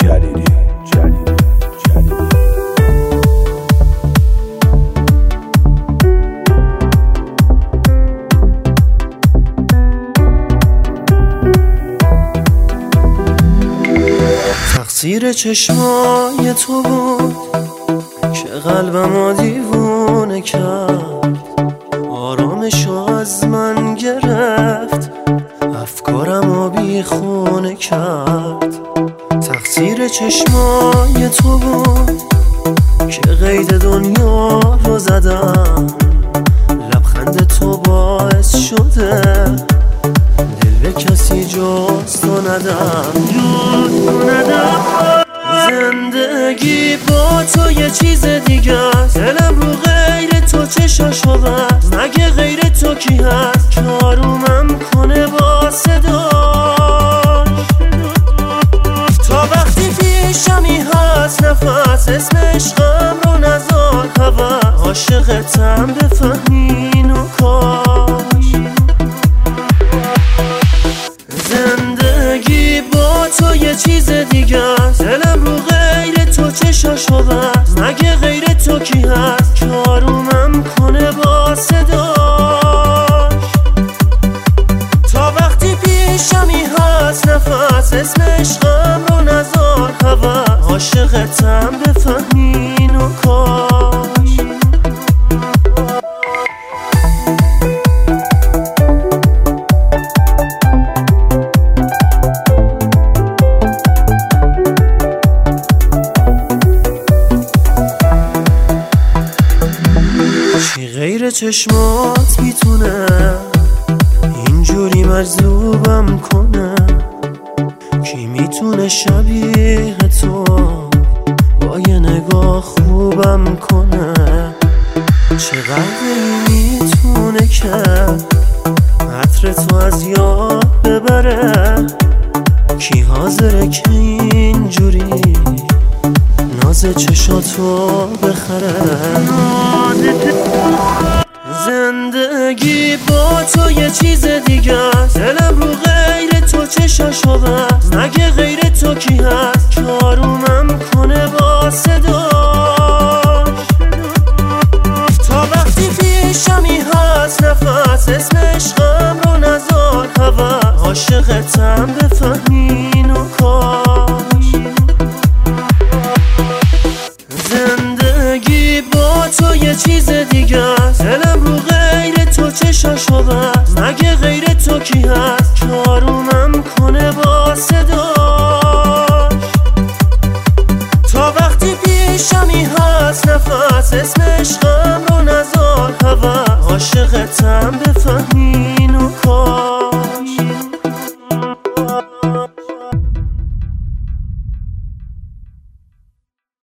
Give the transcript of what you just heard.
جلیلی. تقصیر چشمای تو بود که قلبمو دیوونه کرد، آرامشو از من گرفت، افکارمو بیخونه کرد. تقصیر چشمای تو بود که قید دنیا رو زدم، لبخند تو باعث شده دل به کسی جز تو ندم. زندگی با تو یه چیز دیگه است، دلم رو غیر تو چشاشو بست. مگه غیر تو کی هست که آرومم کنه با صداش؟ تا وقتی پیشمی هست نفس، اسم عشقم رو نذار هوا، عاشقتم بفهمی اینو کاش. زندگی با تو یه چیز دیگه است، دلم رو غیر تو چشاشو بست. مگه غیر تو کی هست که آرومم کنه با صداش؟ تا وقتی پیشمی هست نفس، اسم عشقم رو نذار هوا، عاشقتم بفهمی اینو کاش. چی غیر چشمات میتونه اینجوری مجذوبم کنه؟ کی میتونه شبیه تو با یه نگاه خوبم کنه؟ چقدر میتونه که عطر تو از یاد ببره؟ کی حاضره که اینجوری ناز چشاتو بخره؟ زندگی با تو یه چیز دیگه است، دلم رو غیر تو چشاشو بست. مگه غیر تو کی هست که آرومم کنه با صداش؟ تا وقتی پیشمی هست نفس، اسم عشقم رو نذار هوا، عاشقتم بفهمی اینو کاش. زندگی با تو یه چیز دیگه است، دلم رو غیر تو چشاشو بست. مگه غیر تو کی هست که آرومم